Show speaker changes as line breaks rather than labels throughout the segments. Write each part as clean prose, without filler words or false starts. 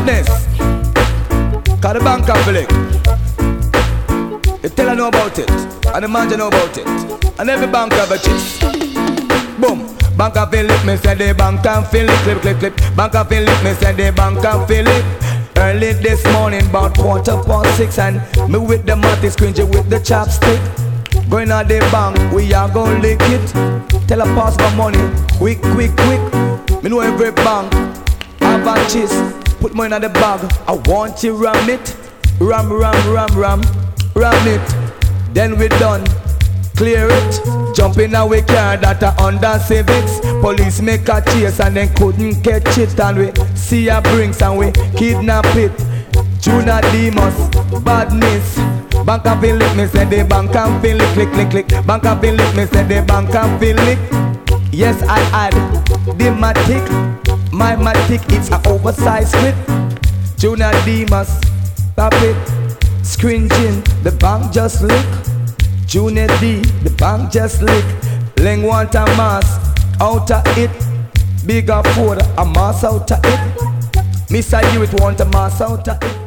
badness. Cause the bank have a lick. You tell her know about it, and the manager know about it, and every bank have a chest. Boom. Bank a feel it, me say the bank can feel it. Clip, clip, clip. Bank a feel it, me say the bank can feel it. Early this morning, about 6:15, and me with the matty scringy with the chopstick. Going out the bank, we are gonna lick it. Tell her pass my money, quick, quick, quick. Me know every bank have a chest. Put money in the bag, I want you ram it. Ram, ram, ram, ram, ram it. Then we done. Clear it, jump in a we car that a Honda Civics. Police make a chase and then couldn't catch it. And we see a brinks and we kidnap it. Junior Demus, badness. Bank a feel it, me say the bank can feel it. Click, click, click. Bank a feel it, me say the bank can feel it. Yes, I add the matic. My matic, it's a oversized clip. Junior Demus, pop it. Scringing, the bank just lick. Junior D, the bank just lick. Ling want a mass out of it. Bigger Ford, a mass out of it. Mr. Hewitt want a mass out of it.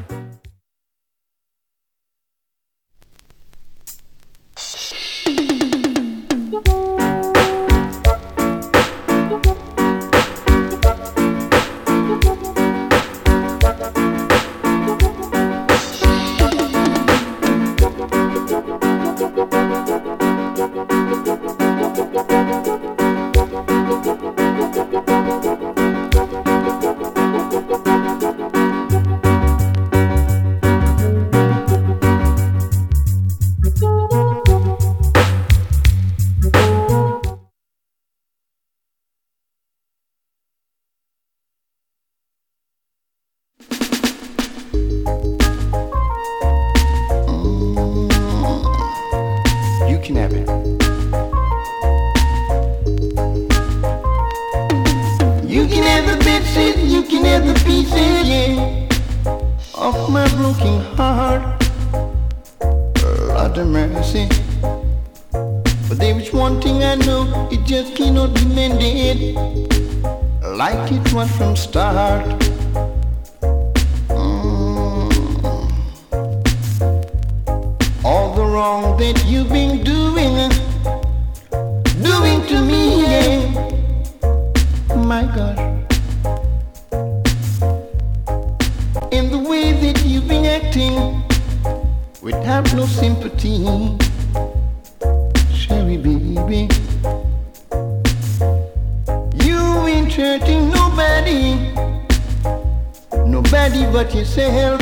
But yourself.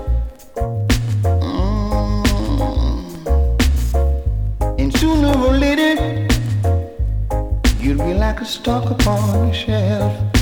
And sooner or later, you'll be like a stock upon a shelf.